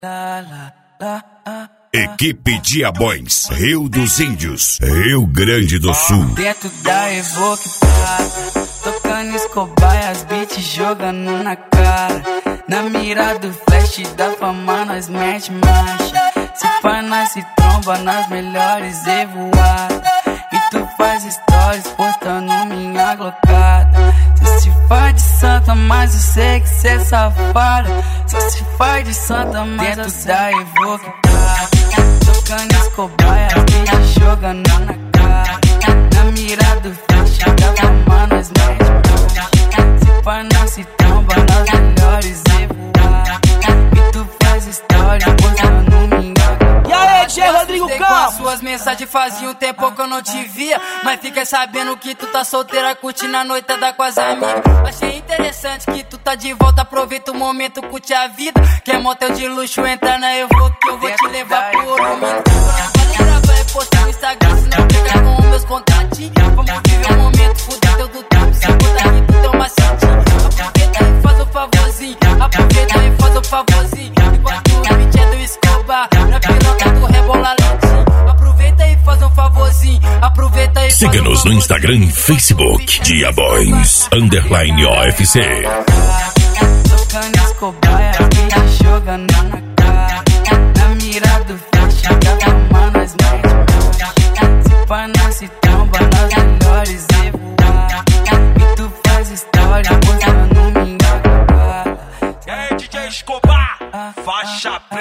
Equipe Diabões, Rio dos Índios, Rio Grande do Sul. Dentro da Evoque Prata, tocando Escobar, as beats jogando na cara. Na mira do flash da fama nós mete marcha. Se pá nós se tromba nas melhores evoadas. E tu faz stories postando minha glocada. Cê se faz de santa, mas eu sei que cê é safada. Cê se faz de santa, mas dentro da Evoque Prata, tocando Escobar, as beats jogando na cara. Na mira do flash da fama nós mete marcha. Se pá nós se tromba nas melhores evoadas. E tu faz stories postando minha glocada. E aí, DJ Rodrigo Com as suas mensagens fazia um tempo que eu não te via. Mas fica sabendo que tu tá solteira, curtindo a noitada com as amigas. Achei interessante que tu tá de volta, aproveita o momento, curte a vida. Quer motel de luxo, entra na Evoque que eu vou te levar pro ouro. Quando gravar é postar no Instagram, se não fica com os meus contatinhos. Vamos viver o momento, fuder teu do tempo, se botar que tu tem uma macetinho. Aproveita e faz o favorzinho, aproveita e faz o favorzinho. Enquanto o beat é do Escobar, na piroca tu rebola lentinho. Aproveita e faz um favorzinho, aproveita e siga-nos no Instagram e Facebook, Diabões _OFC. Tocando Escobar, as beats jogando na cara. Na mira do flash da fama nós mete marcha. Se pá nós se tromba nas melhores evoadas. E tu faz história postando minha glocada. E aí, DJ Escobar, faixa preta.